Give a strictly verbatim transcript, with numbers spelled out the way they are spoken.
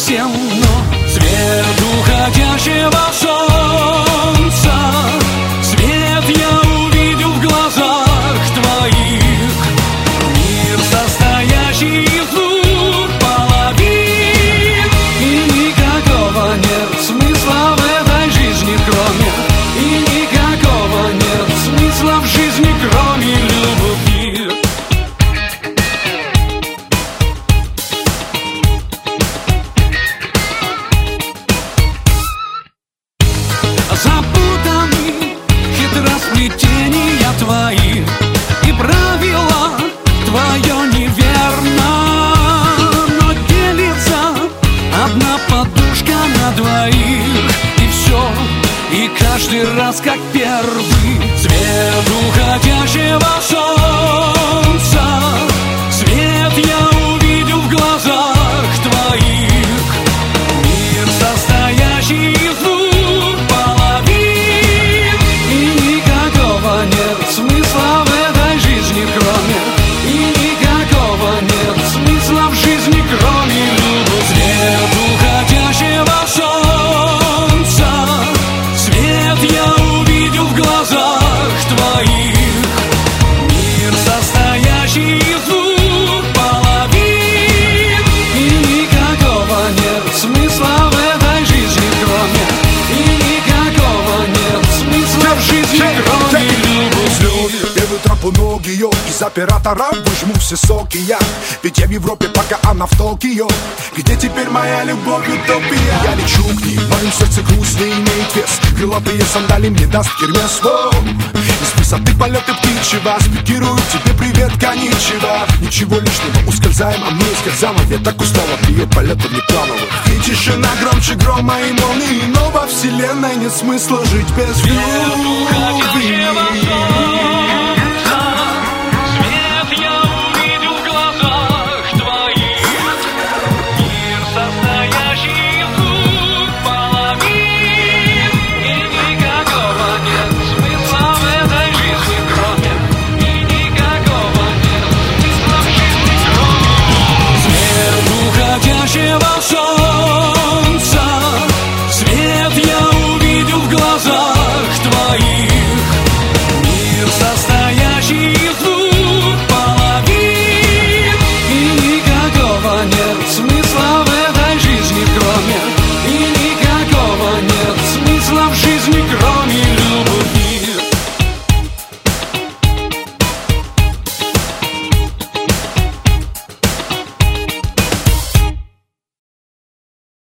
темно. Свет уходящего солнца, свет я увидел в глазах твоих. Мир, состоящий из двух половин, и никакого нет смысла в этой жизни, кроме, и никакого нет смысла в жизни, кроме любви. Запутаны хитросплетения твои, и правила твое неверно, но делится одна подушка на двоих, и все, и каждый раз как первый. Свет уходящего солнца, свет я увидел в глазах твоих. Мир, состоящий из двух половин, и никакого нет смысла в этой жизни, кроме, и никакого нет смысла в жизни, кроме любви. Свет уходящего солнца, свет я увидел в глазах твоих. Мир, состоящий из двух половин, и никакого нет смысла в этой жизни, кроме, и никакого нет смысла в жизни, кроме любви. Первый троп у ног ее, из оператора выжму все соки я. Ведь я в Европе, пока она в Токио. Где теперь моя любовь, утопия? Я лечу к ней, в моем сердце груз не имеет вес. Крылатые сандали мне даст Гермес. Из высоты полеты птичьего спикируют тебе привет, коничева. Ничего лишнего, ускользаем, а мне скользам. А веток устала, привет полетов неплановых. И тишина громче грома и молнии, но во вселенной нет смысла жить без любви.